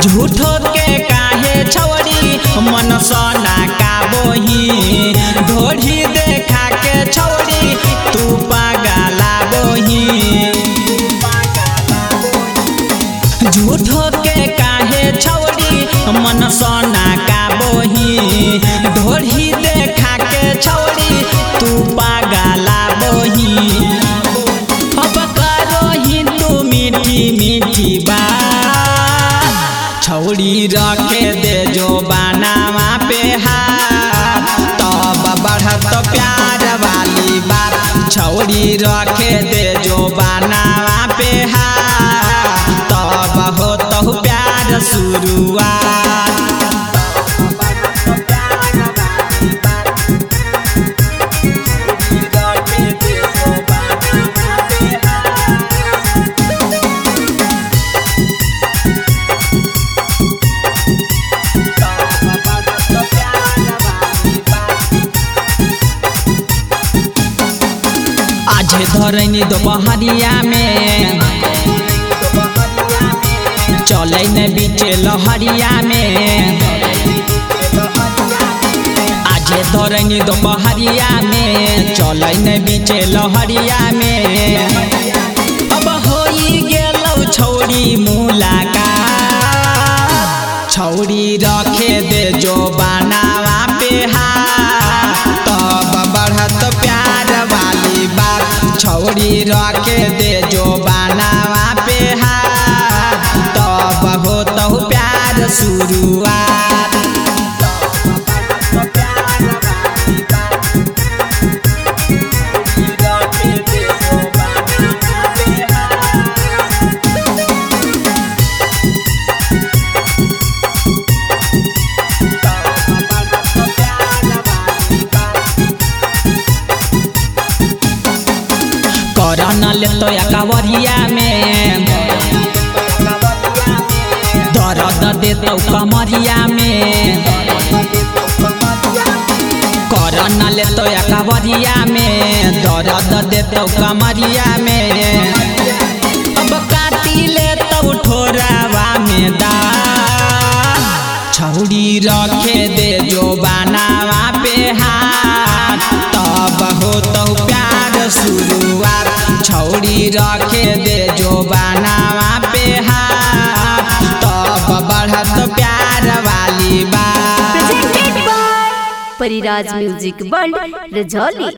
झूठो के काहे छौड़ी मन सना का बोही ढोढ़ी देखा के छौड़ी तू पागला बोही झूठो के काहे छौड़ी मन सना का बोही ढोढ़ी देखा के छौड़ी तू पागला बोही अब करो ही तू मीठी मीठी बात छौड़ी रखे दे जो बनावा पे हाथ तब बढ़त प्यार वाली बात छौड़ी रखे दे जो बनावा पे हाथ तब हो तो प्यार शुरुआत। आज धरनी दोपहरिया में चले न बीचे लहरिया में आज धरनी दोपहरिया में चले न बीचे लहरिया में अब होई गेलौ छौड़ी मुलाकात छौड़ी रखे दे जो बनावा पे हाथ तब बढ़त प्यार वाली बात छौड़ी रखे दे जो बनावा पे हाथ तब हो तो प्यार शुरुआत। करन ले तो कवरिया में दर्द दे तो कमरिया में करन ले तो कवरिया में दर्द दे तो कमरिया में अब काटी ले तो ठोरावा में दाग छौड़ी रखे दे जो बनावा पे हाथ तब हो तो प्यार शुरुआत छौड़ी रखे दे जो बनावा पे हाथ तब बढ़त प्यार वाली बात। Pariraj music band Rajauli.